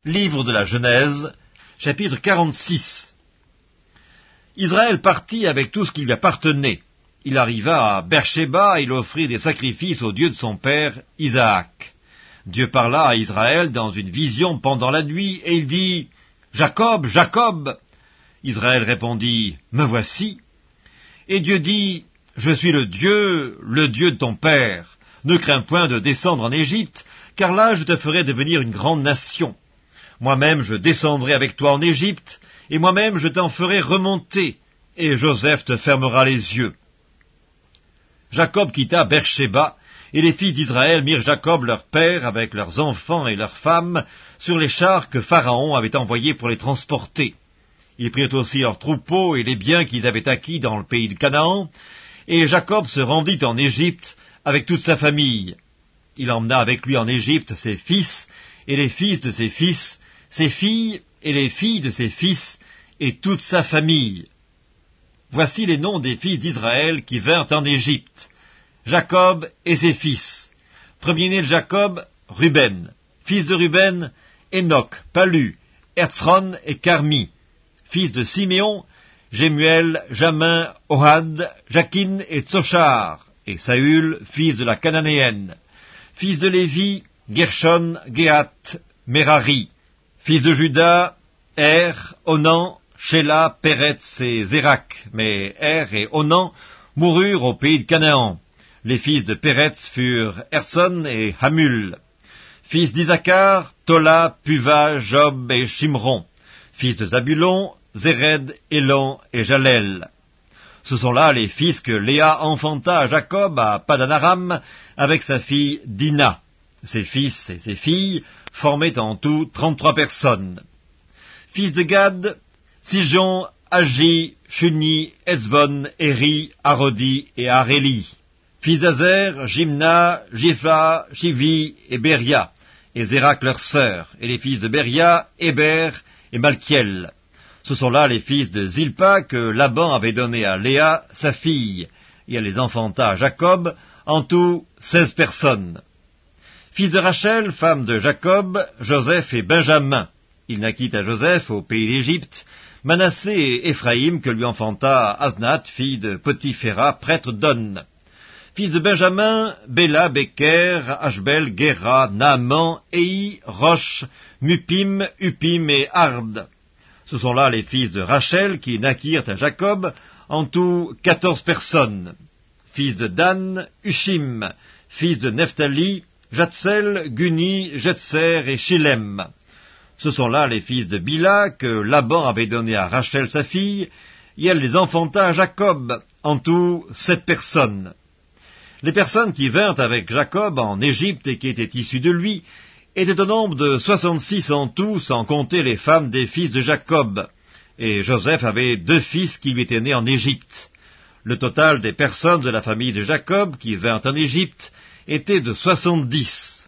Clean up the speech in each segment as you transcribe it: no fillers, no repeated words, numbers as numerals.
Livre de la Genèse, chapitre 46. Israël partit avec tout ce qui lui appartenait. Il arriva à Beer-Shéba, il offrit des sacrifices au Dieu de son père, Isaac. Dieu parla à Israël dans une vision pendant la nuit, et il dit, « Jacob, Jacob !» Israël répondit, « Me voici. » Et Dieu dit, « Je suis le Dieu de ton père. Ne crains point de descendre en Égypte, car là je te ferai devenir une grande nation. Moi-même je descendrai avec toi en Égypte, et moi-même je t'en ferai remonter, et Joseph te fermera les yeux. » Jacob quitta Beer-Shéba, et les fils d'Israël mirent Jacob leur père avec leurs enfants et leurs femmes sur les chars que Pharaon avait envoyés pour les transporter. Ils prirent aussi leurs troupeaux et les biens qu'ils avaient acquis dans le pays de Canaan, et Jacob se rendit en Égypte avec toute sa famille. Il emmena avec lui en Égypte ses fils et les fils de ses fils, ses filles et les filles de ses fils, et toute sa famille. Voici les noms des fils d'Israël qui vinrent en Égypte. Jacob et ses fils. Premier-né de Jacob, Ruben. Fils de Ruben, Enoch, Palu, Herzron et Carmi. Fils de Siméon, Jemuel, Jamin, Ohad, Jakin et Tsochar. Et Saül, fils de la Cananéenne. Fils de Lévi, Gershon, Géhat, Merari. Fils de Juda, Er, Onan, Shéla, Péretz et Zérak. Mais Er et Onan moururent au pays de Canaan. Les fils de Péretz furent Herson et Hamul. Fils d'Isaacar, Tola, Puva, Job et Shimron. Fils de Zabulon, Zéred, Élon et Jalel. Ce sont là les fils que Léa enfanta à Jacob à Padan-Aram avec sa fille Dina. Ses fils et ses filles formaient en tout 33 personnes. Fils de Gad, Sijon, Agi, Shuni, Ezbon, Eri, Arodi et Aréli. Fils d'Azer, Jimna, Jipha, Chivi et Beria, et Zérak leur sœur, et les fils de Beria, Héber et Malkiel. Ce sont là les fils de Zilpa que Laban avait donnés à Léa, sa fille, et elle les enfanta à Jacob, en tout 16 personnes. Fils de Rachel, femme de Jacob, Joseph et Benjamin. Il naquit à Joseph au pays d'Égypte, Manassé et Éphraïm que lui enfanta Asnath, fille de Potiphéra, prêtre d'On. Fils de Benjamin, Béla, Beker, Ashbel, Géra, Naaman, Ei, Roche, Mupim, Upim et Ard. Ce sont là les fils de Rachel qui naquirent à Jacob, en tout 14 personnes. Fils de Dan, Ushim. Fils de Nephtali, Jatsel, Guni, Jetser et Shilem. Ce sont là les fils de Bila que Laban avait donnés à Rachel sa fille, et elle les enfanta à Jacob, en tout 7 personnes. Les personnes qui vinrent avec Jacob en Égypte et qui étaient issues de lui étaient au nombre de 66 en tout, sans compter les femmes des fils de Jacob. Et Joseph avait 2 fils qui lui étaient nés en Égypte. Le total des personnes de la famille de Jacob qui vinrent en Égypte était de 70.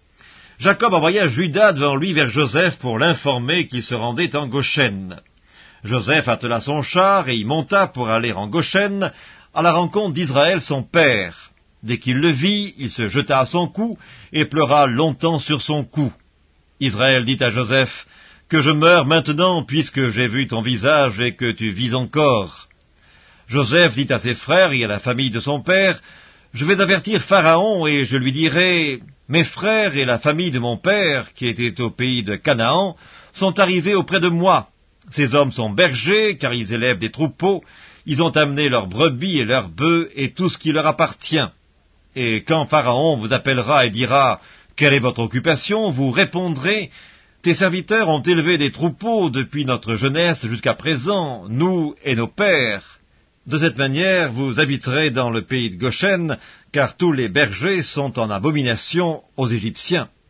Jacob envoya Juda devant lui vers Joseph pour l'informer qu'il se rendait en Goshen. Joseph attela son char et y monta pour aller en Goshen à la rencontre d'Israël son père. Dès qu'il le vit, il se jeta à son cou et pleura longtemps sur son cou. Israël dit à Joseph, « Que je meure maintenant, puisque j'ai vu ton visage et que tu vis encore. » Joseph dit à ses frères et à la famille de son père, « Je vais avertir Pharaon et je lui dirai, « Mes frères et la famille de mon père, qui étaient au pays de Canaan, sont arrivés auprès de moi. Ces hommes sont bergers, car ils élèvent des troupeaux. Ils ont amené leurs brebis et leurs bœufs et tout ce qui leur appartient. Et quand Pharaon vous appellera et dira, « Quelle est votre occupation ?» vous répondrez, « Tes serviteurs ont élevé des troupeaux depuis notre jeunesse jusqu'à présent, nous et nos pères. » De cette manière, vous habiterez dans le pays de Goshen, car tous les bergers sont en abomination aux Égyptiens.